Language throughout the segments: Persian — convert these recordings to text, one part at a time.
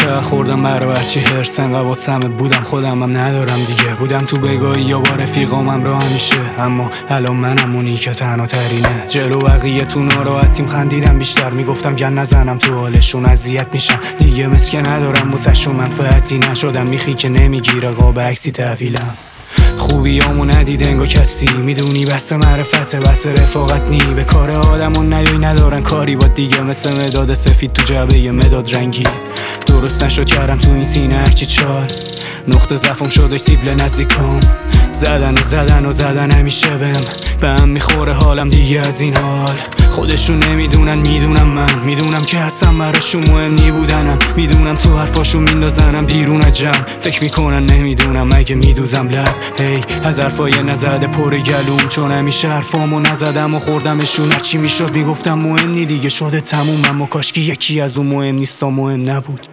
چقدر خوردم برا هرچی هرس انقدر واسمه بودم خودمم ندارم دیگه. بودم تو بگاهی یا با رفیقامم را همیشه، اما الان منم اونی که تنها ترینه. جلو بقیه تو ناراحتیم خندیدم بیشتر، میگفتم گن نزنم تو حالشون اذیت میشن دیگه. مسکه ندارم واسهشون منفعتی نشدم، میخی که نمیگیره قاب عکسی تحویلم. خوبیامو ندید انگار کسی، میدونی بس معرفته بس رفاقت نی. به کار آدمون نیای ندارن کاری با دیگه، مثل مداد سفید تو جعبه یه مداد رنگی. درست نشد کردم تو این سینه هرچی چال، نقطه ضعفم شدش سیبل نزدیکام. زدن همیشه به هم میخوره حالم دیگه از این حال. خودشون نمیدونن میدونم من، میدونم که هستم براشون مهم نی بودنم. میدونم تو حرفاشون میندازنم بیرون جمع، فکر میکنن نمیدونم اگه میدوزم لب. هی از حرفای نزده پر گلوم، چون همیشه حرفامو نزدم و خوردمشون. هرچی میشد میگفتم مهم نی دیگه شده تموم، اما کاشکی یکی از اون مهم نیستا مهم نبود.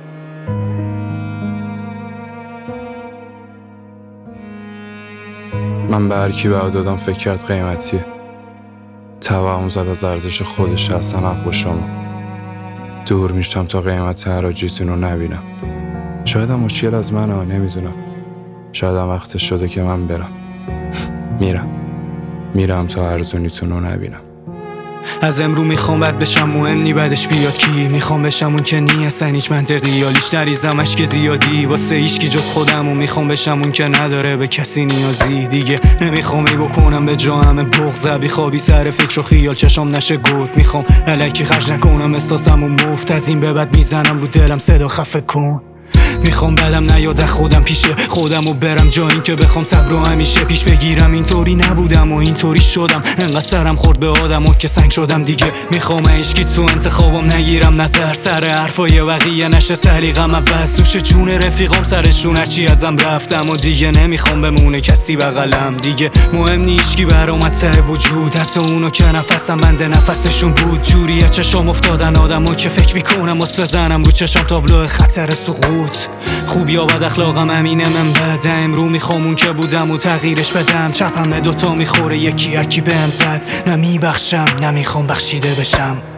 من به هرکی بها دادم فکر کرد قیمتیه، توهم زد از ارزش خودش، اصلا حق با شما. دور میشتم تا قیمت حراجیتون رو نبینم. شاید هم مشکل از منه، نمیدونم. شاید هم وقتش شده که من برم. میرم تا ارزونیتون رو نبینم. از امرو میخوام بد بشم مهم نی بعدش بیاد کی. میخوام بشم اون که نی اصلا هیچ منطقی، یالیش نریزم اشک زیادی واسه هیچکی جز خودم. و میخوام بشم اون که نداره به کسی نیازی دیگه. نمیخوام ای بکنم به جا همه بغض، بی خوابی سر فکر و خیال چشام نشه گود. میخوام الکی خرج نکنم احساسم و مفت، از این به بعد میزنم رو دلم صدا خفه کن. میخوام بعدم نیاد خودم پیش خودم و برم جا این که بخوام صبر و همیشه پیش بگیرم. اینطوری نبودم و اینطوری شدم، انقدر سرم خورد به آدم و که سنگ شدم دیگه. میخوام عشقی تو انتخابم نگیرم نظر، سر حرفای بقیه نشه سلیقم عوض. دوش جون رفیقام سرشون هرچی ازم رفتم و دیگه نمیخوام بمونه کسی بغلم دیگه. مهم نیشکی برام ته وجود، حتی اونو که نفسم بنده نفسشون بود. جوریه چشام افتادن آدمو که فکر میکنم واسه بزنم رو چشام تابلو خطر سقوط. خوب یا بد اخلاقم همینه من بد، امرو میخوام اون که بودم و تغییرش بدم. چپم دوتا میخوره یکی هرکی بهم زد، نه میبخشم نه میخوام بخشیده بشم.